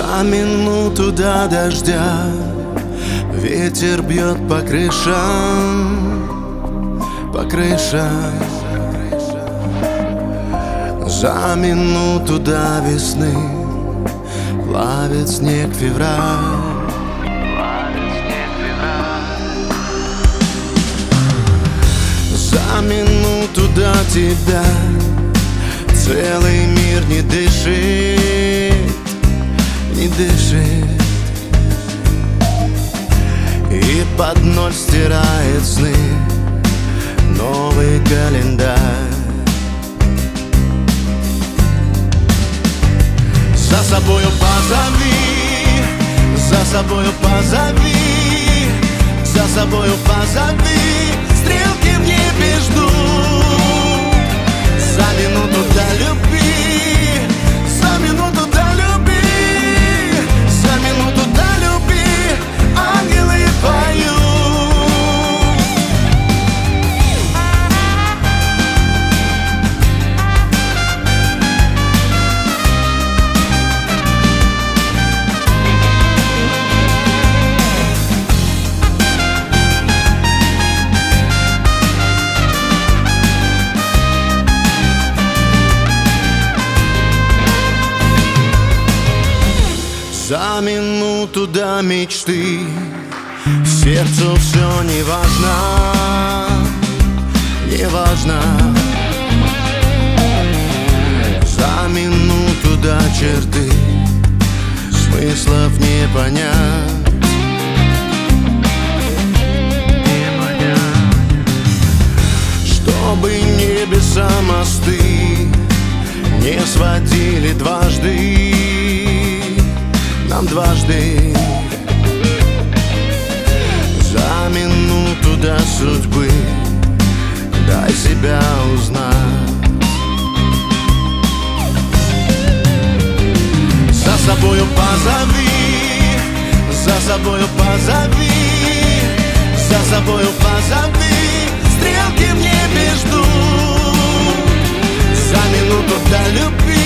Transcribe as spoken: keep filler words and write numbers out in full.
За минуту до дождя ветер бьет по крышам, по крышам. За минуту до весны плавит снег февраль. За минуту до тебя целый мир не дышит, не дышит. И под ноль стирает сны новый календарь. За собою позови, за собою позови, за собою позови, стрелки в небе ждут. За минуту до любви, за минуту до любви, за минуту до любви ангелы поют. За минуту до мечты сердцу все не важно, не важно. За минуту до черты смыслов не понять, не понять. Чтобы небеса мосты не сводили дважды, нам дважды. За минуту до судьбы дай себя узнать. За собою позови, за собою позови, за собою позови, стрелки в небе ждут. За минуту до любви,